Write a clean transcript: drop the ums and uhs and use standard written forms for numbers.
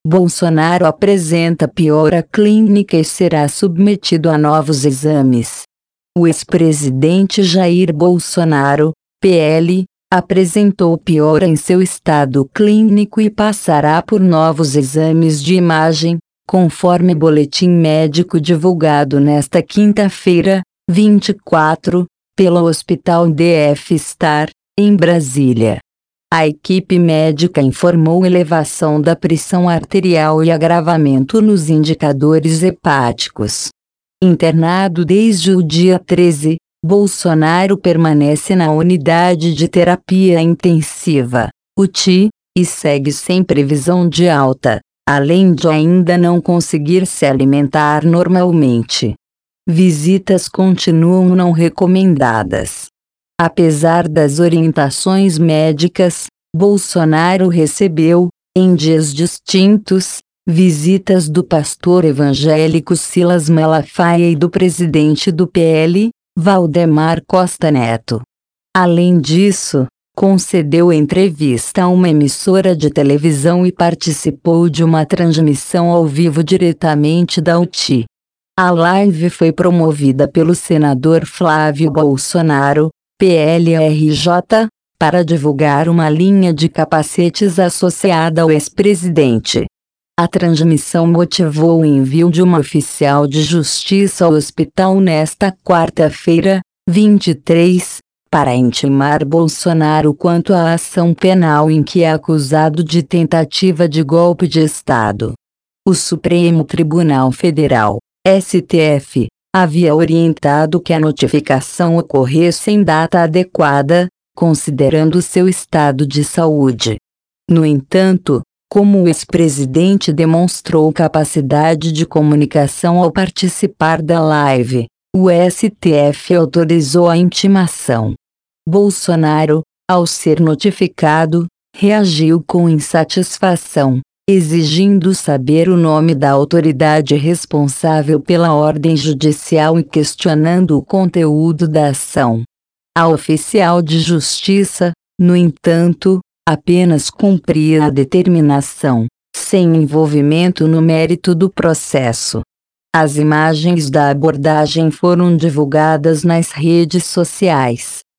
Bolsonaro apresenta piora clínica e será submetido a novos exames. O ex-presidente Jair Bolsonaro, PL, apresentou piora em seu estado clínico e passará por novos exames de imagem, conforme boletim médico divulgado nesta quinta-feira, 24, pelo Hospital DF Star, em Brasília. A equipe médica informou elevação da pressão arterial e agravamento nos indicadores hepáticos. Internado desde o dia 13, Bolsonaro permanece na unidade de terapia intensiva, UTI, e segue sem previsão de alta, além de ainda não conseguir se alimentar normalmente. Visitas continuam não recomendadas. Apesar das orientações médicas, Bolsonaro recebeu, em dias distintos, visitas do pastor evangélico Silas Malafaia e do presidente do PL, Valdemar Costa Neto. Além disso, concedeu entrevista a uma emissora de televisão e participou de uma transmissão ao vivo diretamente da UTI. A live foi promovida pelo senador Flávio Bolsonaro, PLRJ, para divulgar uma linha de capacetes associada ao ex-presidente. A transmissão motivou o envio de uma oficial de justiça ao hospital nesta quarta-feira, 23, para intimar Bolsonaro quanto à ação penal em que é acusado de tentativa de golpe de Estado. O Supremo Tribunal Federal, STF, havia orientado que a notificação ocorresse em data adequada, considerando seu estado de saúde. No entanto, como o ex-presidente demonstrou capacidade de comunicação ao participar da live, o STF autorizou a intimação. Bolsonaro, ao ser notificado, reagiu com insatisfação, exigindo saber o nome da autoridade responsável pela ordem judicial e questionando o conteúdo da ação. A oficial de justiça, no entanto, apenas cumpria a determinação, sem envolvimento no mérito do processo. As imagens da abordagem foram divulgadas nas redes sociais.